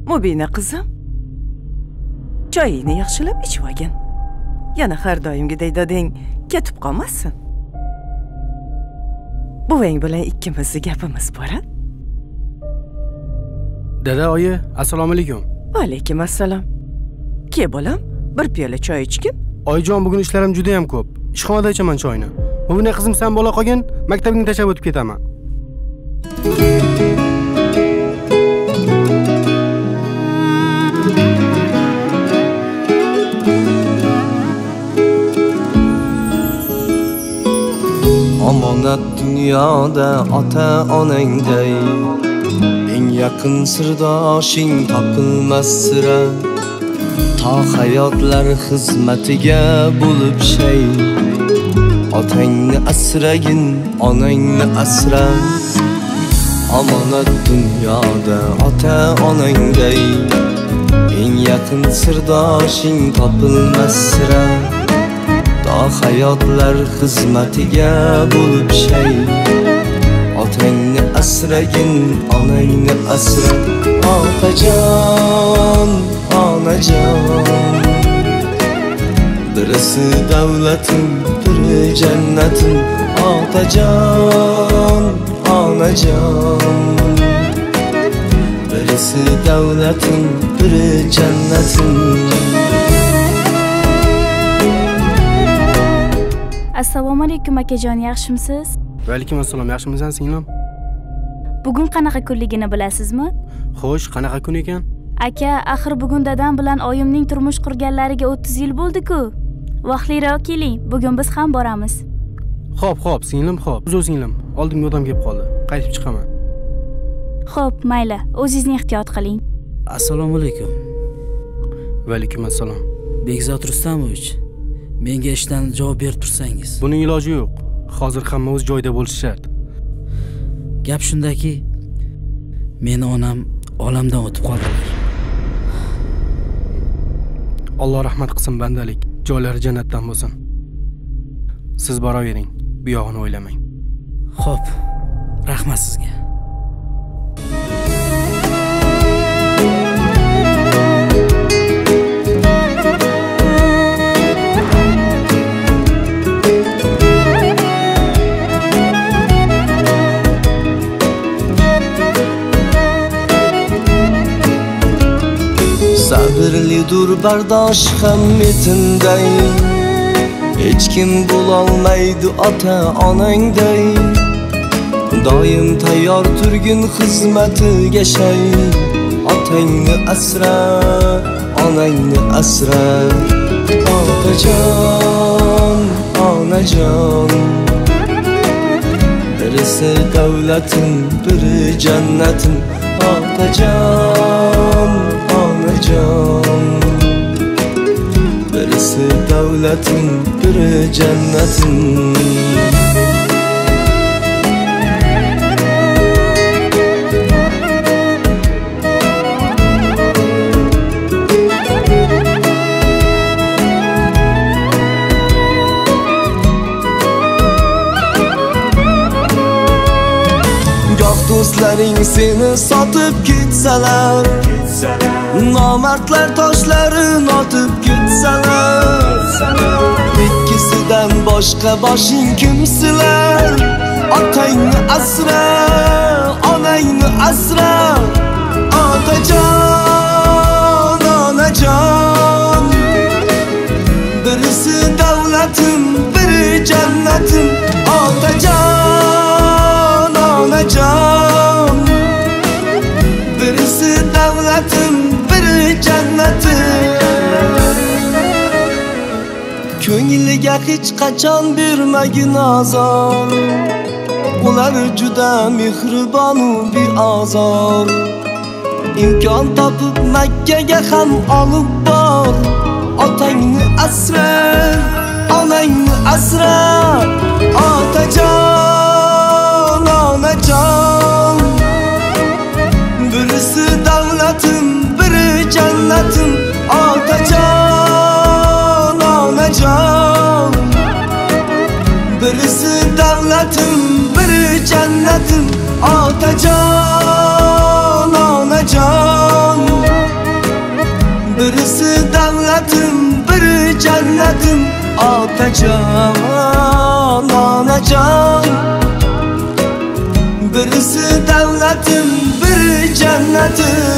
Mubina qizim, choyingni yaxshilab ichib olgin. Yana har doimgidek dadang ketib qolmasin. Buvang bilan ikkimizni gapimiz bor. Dada, oyi, assalomu alaykum. Va alaykum assalom. Ke bolam, bir piyola choy ichgin. Oyijon, bugun ishlarim juda ham ko'p. Ishxonada ichaman choyni. Mubina qizim sen bola qolgin, maktabingni tashlab o'tib ketaman. Omonat dunyoda ota-onangday, eng yaqin sirdoshing topilmas sira. Ta hayotlar xizmatiga bo'lib shay. Otangni asragin, onangni asra. Omonat dunyoda ota-onangday, eng yaqin sirdoshing topilmas sira. Ta hayotlar xizmatiga bo'lib shay. Otangni asragin, onangni asra. Otajon, onajon, birisi davlatim, biri jannatim. Otajon, onajon, birisi davlatim, biri jannatim. Assalomu alaykum akajon, yaxshimisiz? Va alaykum assalom, yaxshimisan singlim? Bugun qanaqa kunligini bilasizmi? Xo'sh, qanaqa kun ekan? Aka, axir bugun dadam bilan oyimning turmush qurganlariga 30 yil bo'ldi-ku. Vaqtliroq keling, bugun biz ham boramiz. Xo'p, singlim, xo'p. Uzr singlim, oldimga odam kelib qoldi. Qaytib chiqaman. Xo'p, mayli, o'zingizni ehtiyot qiling. Assalomu alaykum. Va alaykum assalom. Bekzod Rustamovich, menga ishdan javob berib tursangiz. Buning iloji yo'q. Hozir hamma o'z joyida bo'lishi shart. Gap shundaki, meni onam olamdan o'tib qoldilar. Alloh rahmat qilsin bandalik, joylari jannatdan bo'lsin. Siz boravering, bu yog'ini o'ylamang. Xo'p, rahmat sizga. Sabrlidur bardosh ham metinday, hech kim bo'lolmaydi ota-onangday. Doim tayyor turgin xizmatiga shay. Otangni asra, onangni asra. Otajon, onajon, birisi davlatim, biri jannatim. Otajon, onajon, birisi davlatim, biri jannatim. Do'stlaring seni sotib ketsalar, nomardlar toshlarini otib ketsalar, ikkisidan boshqa boshing kimsilar? Otangni asra, onangni asra. Otajon, onajon, birisi davlatim, biri jannatim. Otajon, onajon, birisi davlatim, biri jannatim. Ko'ngliga hech qachon bermagin azor, ular juda mehribon u beozor. Imkon topib Makkaga ham olib bor. Otangni asra, onangni asra. Otajon, onajon, birisi davlatim, biri jannatim. Otajon, onajon, birisi davlatim, biri jannatim. Otajon, onajon. otajon onajon. Birisi davlatim, biri jannatim.